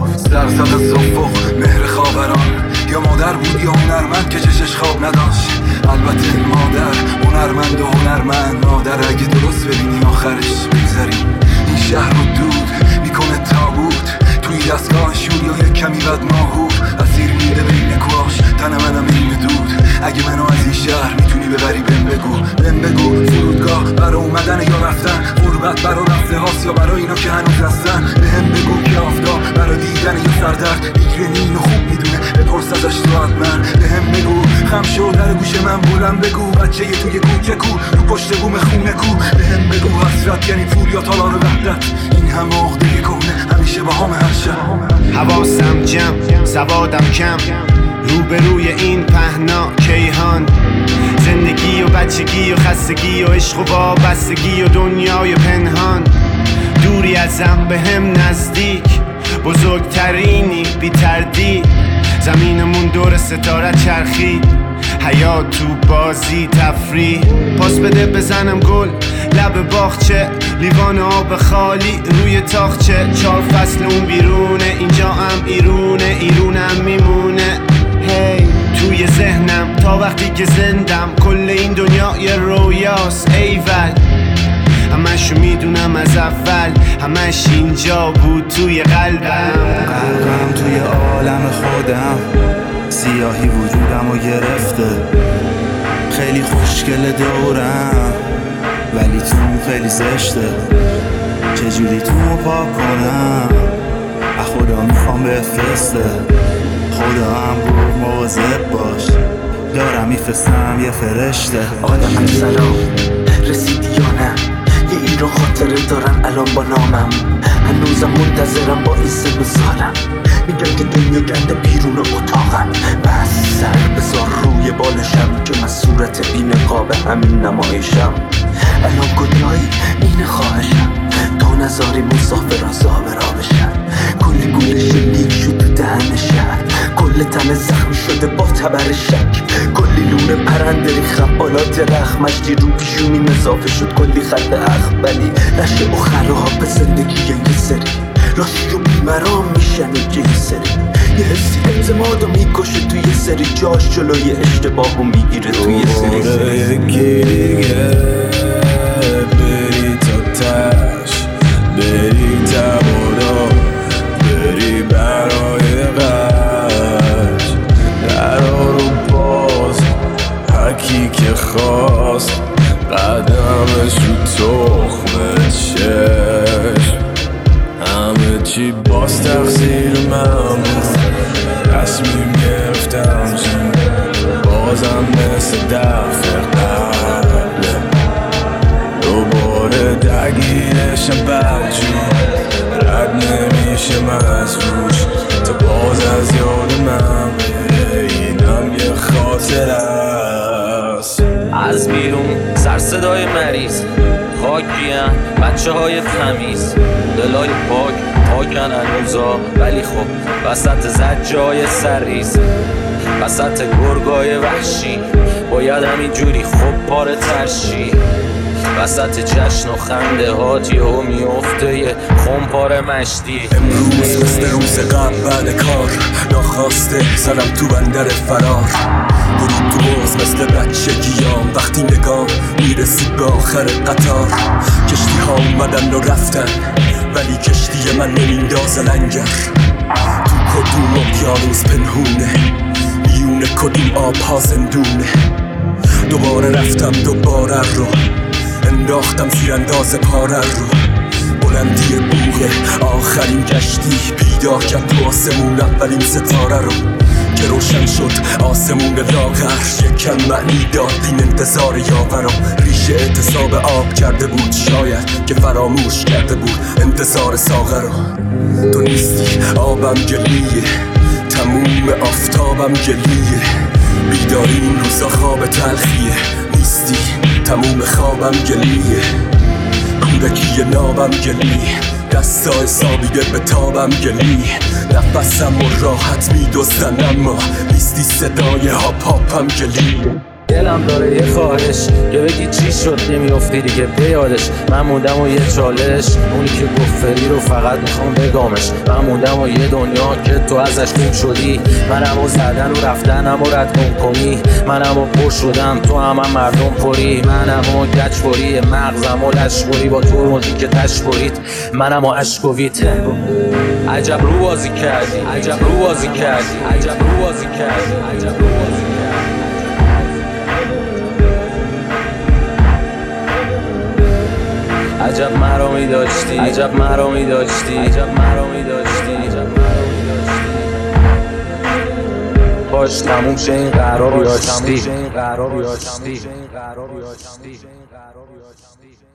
سرزد از افق مهر خاوران، یا مادر بود یا هنرمند که چشش خواب نداشت. البته مادر هنرمند و هنرمند. مادر اگه درست ببینی آخرش بگذاریم این شهر رو دود میکنه تابوت توی دستگاه شور یا یک کمی بد ماهور. اسیر میده بین کواش تن منم این دود. اگه منو از این شهر میتونی ببری بهم بگو فرودگاه برا اومدن یا رفتن، غربت برا رفته هاست یا برا اینا که هنوز هستن. بهم بگو که آفتاب برا دیدن یا سردرد میگرنی اینو خوب میدونه بپرس ازش تو حتما. بهم بگو خم شو در گوش من بلند بگو بچه یه توی کوچه کو رو پشت بوم خونه کو. بهم بگو حسرت یعنی پول یا تالار وحدت، این هم عقده کهنه همیشه با هم هر شب. حواسم جمع سوادم کم روبروی این پهنا کیهان. زندگی و بچگی و خستگی و عشق و وابستگی و دنیای پنهان. دوری ازم به هم نزدیک بزرگترینی بی تردید. زمینمون دور ستاره چرخی، حیات تو بازی تفریح. پاس بده بزنم گل لب باغچه، لیوان آب خالی روی تاخچه. 4 فصل اون بیرونه اینجا هم ایرونم میمونه. هی توی ذهنم تا وقتی که زندم کل این دنیا یه رویاست. ایول همشو میدونم از اول، همش اینجا بود توی قلبم توی عالم خودم سیاهی وجودم رو گرفته. خیلی خوشگل دورم ولی تو خیلی زشته. چجوری تو پاک کنم از خدا میخوام بفرسته. خدا هم بود مواظب باش دارم میفرستم یه فرشته. آدم سلام رسیدی یا نه؟ یه ایران خاطره دارن الان با نامم. هنوزم منتظرم با این سن سالم. میگم که دنیا گرده بیرون اتاقم. بس سر بذار روی بالشم که من صورت بی نقاب همین نمایشم. الان کجایی این خواهشم تا نذاری مسافران زابرا بشن. کلی گوله شلیک شد تو دهن شهر، کل تن زخمی شده با تبر شک. کلی لونه پرنده ریختم بالا درخمش، رو پیشونیم اضافه شد کلی خط اخبلی. رشه و خراب زندگی یه سری راستی و بیمرام میشن یه سری. یه حسی اعتمادو میکشه توی یه سری جاش، جلوی اشتباهو میگیره توی یه سری. یکی دیگه بری تا تش، بری تبادا، بری برای قش. درا رو باز هرکی که خواست قدمش رو تخم چشم. همه چی باز تقصیر من بود، تصمیم گرفتم بازم مثل دفعه قبل دوباره درگیرشم بدجور. رد نمیشم از روش تا باز از یاد من اینم یه خاطر است. از بیرون سر صدای مریض خاکیان بچه های تمیز، دلای پاکن هنوزا، ولی خب وسط زجای سریز، وسط گرگای وحشی باید همین جوری خب پاره ترشی. وسط جشن و خنده هات یهو میفته یه خمپاره مشتی. امروز مثل روز قبل بعد کار ناخواسته زدم تو بندر فرار. برود تو باز مثل بچگیام وقتی نگام میرسید به آخر قطار. کشتی ها اومدن و رفتن ولی کشتی من نمیندازه لنگر. تو کدوم اقیانوس پنهونه میونه کدوم آب ها زندونه. دوباره رفتم دوباره رو انداختم زیر انداز پاره رو. بلندی بوغه آخرین گشتی پیدا کرد تو آسمون اولین ستاره رو که روشن شد آسمون لاغر. یکم معنی داد این انتظار یاورم. ریشه اعتصاب آب کرده بود شاید که فراموش کرده بود انتظار ساغر رو. تو نیستی آبم گلیه، تموم آفتابم گلیه. بیداری این روزا خواب تلخیه، نیستی تموم خوابم گلیه. کودکی نابم گلیه، دستا حسابیده به تابم گلی. نفسم و راحت میدوزن اما نیستی صدای هاپ هاپم گلی. دلم داره یه خواهش که بگی چی شد نمیافتی دیگه به یادش. من موندم و یه چالش، اونی که گفت فری رو فقط میخوام بگامش. من موندم و یه دنیا که تو ازش گم شدی. منم و زدن و رفتنم و رد گم کنی. منم و پر شدم تو هم مردم پری. منم و گچ پری مغزم و لشپری با ترمزی که تش برید. منم و اشکویت. عجب رو بازی کردی، عجب رو بازی کردی، عجب رو بازی کردی، عجب رو بازی کردی. عجب مرامی داشتی، عجب مرامی داشتی، عجب مرامی داشتی، عجب مرامی داشتی. باش تموم شه این قرار یاشتی.